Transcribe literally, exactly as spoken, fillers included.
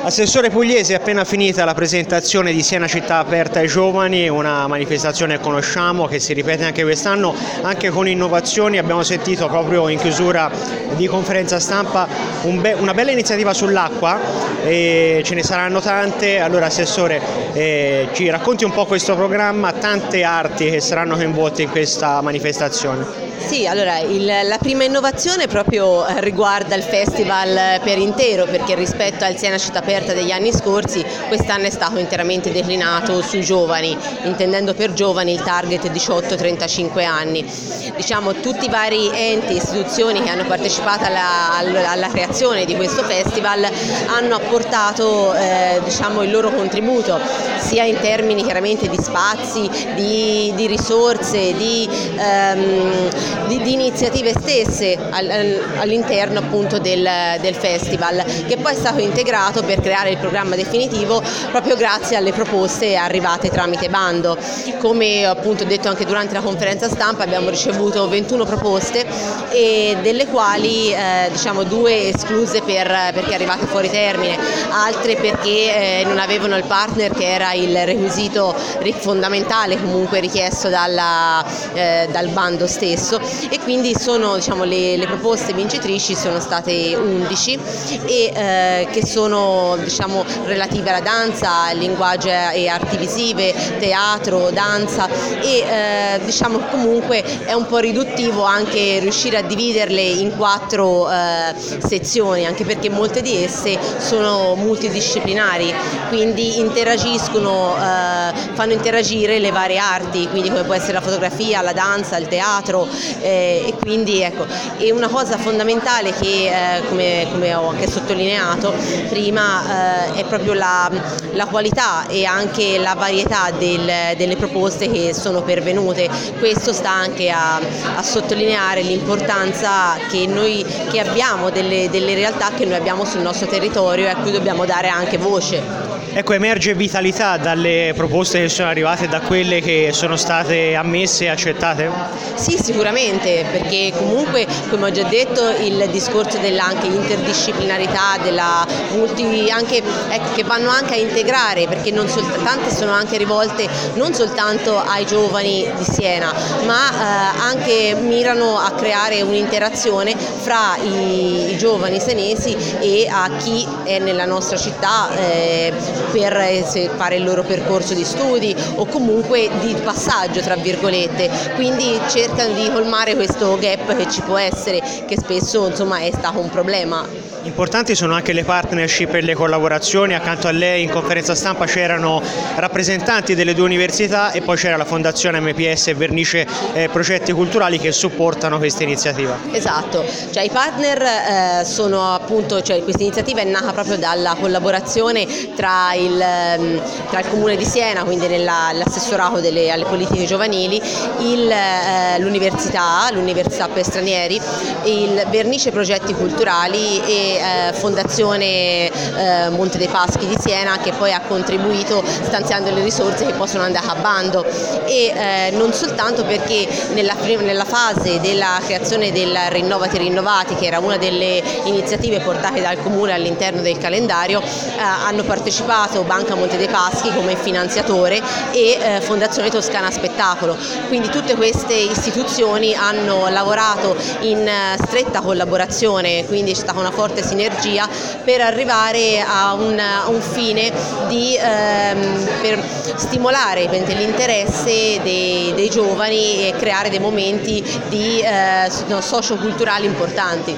Assessore Pugliese, è appena finita la presentazione di Siena Città Aperta ai Giovani, una manifestazione che conosciamo, che si ripete anche quest'anno, anche con innovazioni. Abbiamo sentito proprio in chiusura di conferenza stampa un be- una bella iniziativa sull'acqua, e ce ne saranno tante. Allora Assessore, eh, ci racconti un po' questo programma, tante arti che saranno coinvolte in questa manifestazione. Sì, allora il, la prima innovazione proprio riguarda il festival per intero, perché rispetto al Siena Città Aperta degli anni scorsi quest'anno è stato interamente declinato sui giovani, intendendo per giovani il target diciotto trentacinque anni. Diciamo, tutti i vari enti e istituzioni che hanno partecipato alla, alla, alla creazione di questo festival hanno apportato eh, diciamo, il loro contributo, sia in termini chiaramente di spazi, di, di risorse, di ehm, Di, di iniziative stesse all'interno appunto del, del festival, che poi è stato integrato per creare il programma definitivo proprio grazie alle proposte arrivate tramite bando. Come appunto detto anche durante la conferenza stampa, abbiamo ricevuto ventuno proposte, e delle quali eh, diciamo due escluse per, perché arrivate fuori termine, altre perché eh, non avevano il partner, che era il requisito fondamentale comunque richiesto dalla, eh, dal bando stesso. E quindi sono, diciamo, le, le proposte vincitrici sono state undici, e eh, che sono, diciamo, relative alla danza, linguaggio e arti visive, teatro, danza, e eh, diciamo comunque è un po' riduttivo anche riuscire a dividerle in quattro eh, sezioni, anche perché molte di esse sono multidisciplinari, quindi interagiscono, eh, fanno interagire le varie arti, quindi come può essere la fotografia, la danza, il teatro. Eh, e quindi ecco, è una cosa fondamentale che eh, come, come ho anche sottolineato prima, eh, è proprio la, la qualità e anche la varietà del, delle proposte che sono pervenute. Questo sta anche a, a sottolineare l'importanza che noi che abbiamo delle, delle realtà che noi abbiamo sul nostro territorio e a cui dobbiamo dare anche voce. Ecco, emerge vitalità dalle proposte che sono arrivate, da quelle che sono state ammesse e accettate? Sì, sicuramente, perché comunque, come ho già detto, il discorso della anche interdisciplinarità, della multi, anche, ecco, che vanno anche a integrare, perché non sol- tante sono anche rivolte non soltanto ai giovani di Siena, ma eh, anche mirano a creare un'interazione fra i, i giovani senesi e a chi è nella nostra città eh, per fare il loro percorso di studi o comunque di passaggio tra virgolette, quindi cercano di colmare questo gap che ci può essere, che spesso insomma è stato un problema. Importanti sono anche le partnership e le collaborazioni. Accanto a lei in conferenza stampa c'erano rappresentanti delle due università, e poi c'era la Fondazione M P S e Vernice eh, Progetti Culturali che supportano questa iniziativa. Esatto, cioè i partner eh, sono appunto, cioè questa iniziativa è nata proprio dalla collaborazione tra il, tra il Comune di Siena, quindi nell'assessorato delle, alle politiche giovanili, il, eh, l'università, l'Università per Stranieri, il Vernice Progetti Culturali e eh, Fondazione eh, Monte dei Paschi di Siena, che poi ha contribuito stanziando le risorse che possono andare a bando. E eh, non soltanto perché nella, nella fase della creazione del Rinnovati Rinnovati, che era una delle iniziative portate dal Comune all'interno del calendario, eh, hanno partecipato Banca Monte dei Paschi come finanziatore e eh, Fondazione Toscana Spettacolo, quindi tutte queste istituzioni hanno lavorato in eh, stretta collaborazione, quindi c'è stata una forte sinergia per arrivare a un, a un fine di ehm, per stimolare l'interesse dei, dei giovani e creare dei momenti di eh, socioculturali importanti.